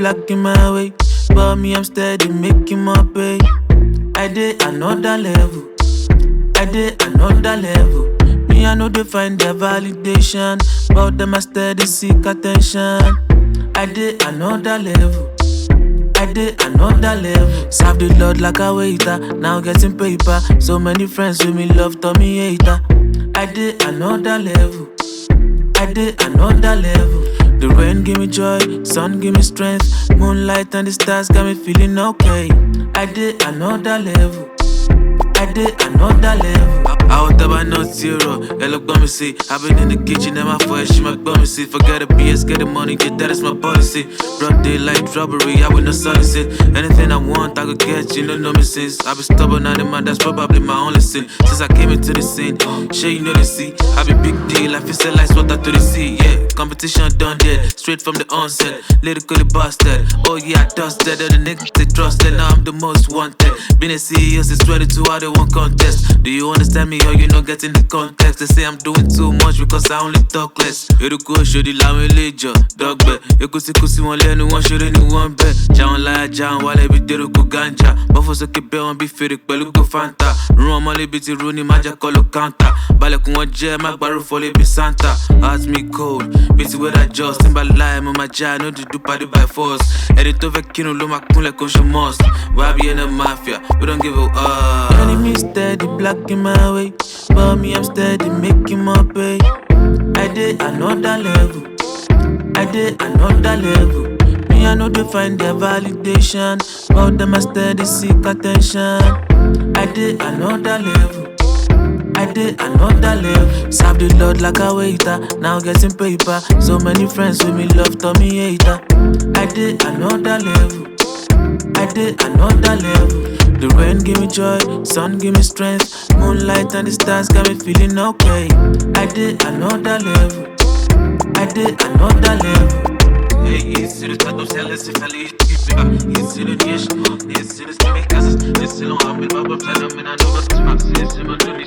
black in my way, but me I'm steady making my pay. I did another level, I did another level. Me I know they find their validation, but them I steady seek attention. I did another level, I did another level. Serve the Lord like a waiter, now getting paper. So many friends with me love Tommy hater. I did another level, I did another level. The rain give me joy, sun give me strength. Moonlight and the stars got me feeling okay. I did another level, I did another level. I was about not zero, yeah, look me see. I've been in the kitchen and my voice, she might me see. Forget the BS, get the money, get that is my policy. Broad daylight robbery, I will not solicit. Anything I want, I could get, you know me since. I've been stubborn, now the man, that's probably my only sin. Since I came into the scene, sure you know the sea. I be big deal, I feel say like water to the sea, yeah. Competition done dead, straight from the onset. Lyrically busted, oh yeah, I dusted. And the niggas they trusted, now I'm the most wanted. Been a CEO since 22, I don't want contest. Do you understand me or you not getting the context? They say I'm doing too much because I only talk less. Eruku shodi la me lejo, dog be. Ekusi kusi won lenu won shere ni won be. Jawon la jawon wale bi deruku ganja. Bofo soke be won bi fere pelu go fanta. Run ọmọ le bi ti ru ni maja kolo counter. Balekun won je ma gbaru fo le bi Santa. Heart me cold, bitty with that just. Timba lie mo ma ja no do party by force. Ẹni tó fẹ́ kírun ló ma kúnlẹ̀ kó ṣe must. Why be in the mafia? We don't give a Enemy steady blocking my way, but me I'm steady making my pay. I did another level, I did another level. Me I know they find their validation, but them I steady seek attention. I did another level, I did another level. Serve the Lord like a waiter, now getting paper. So many friends with me love Tommy hater. I did another level, I did another level. The rain give me joy, sun give me strength. Moonlight and the stars got me feeling okay. I did another level, I did another level. Hey, it's the top of cellars, if I leave, it's the nation, it's the makers, it's the long arm, it's the bubble, and I'm in a double smack, it's the